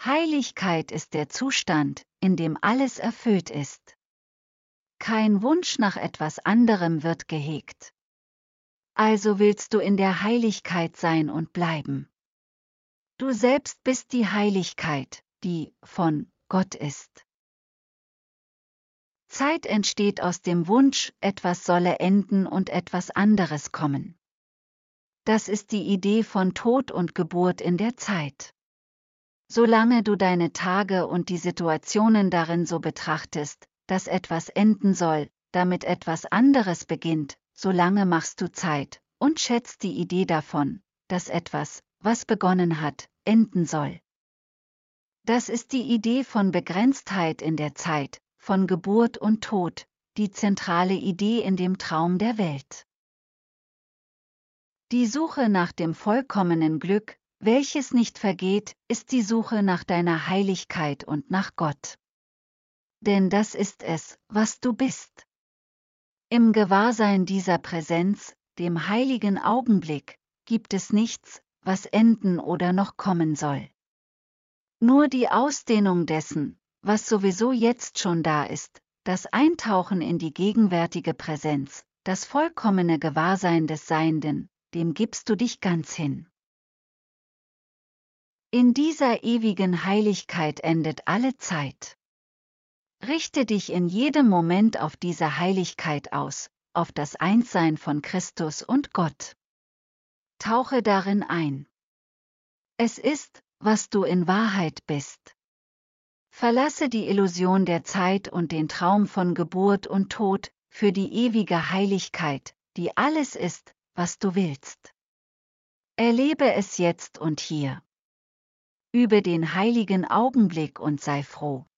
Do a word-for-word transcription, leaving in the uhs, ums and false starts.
Heiligkeit ist der Zustand, in dem alles erfüllt ist. Kein Wunsch nach etwas anderem wird gehegt. Also willst du in der Heiligkeit sein und bleiben. Du selbst bist die Heiligkeit, die von Gott ist. Zeit entsteht aus dem Wunsch, etwas solle enden und etwas anderes kommen. Das ist die Idee von Tod und Geburt in der Zeit. Solange du deine Tage und die Situationen darin so betrachtest, dass etwas enden soll, damit etwas anderes beginnt, solange machst du Zeit und schätzt die Idee davon, dass etwas, was begonnen hat, enden soll. Das ist die Idee von Begrenztheit in der Zeit, von Geburt und Tod, die zentrale Idee in dem Traum der Welt. Die Suche nach dem vollkommenen Glück, welches nicht vergeht, ist die Suche nach deiner Heiligkeit und nach Gott. Denn das ist es, was du bist. Im Gewahrsein dieser Präsenz, dem heiligen Augenblick, gibt es nichts, was enden oder noch kommen soll. Nur die Ausdehnung dessen, was sowieso jetzt schon da ist, das Eintauchen in die gegenwärtige Präsenz, das vollkommene Gewahrsein des Seienden, dem gibst du dich ganz hin. In dieser ewigen Heiligkeit endet alle Zeit. Richte dich in jedem Moment auf diese Heiligkeit aus, auf das Einssein von Christus und Gott. Tauche darin ein. Es ist, was du in Wahrheit bist. Verlasse die Illusion der Zeit und den Traum von Geburt und Tod für die ewige Heiligkeit, die alles ist, was du willst. Erlebe es jetzt und hier. Übe den heiligen Augenblick und sei froh.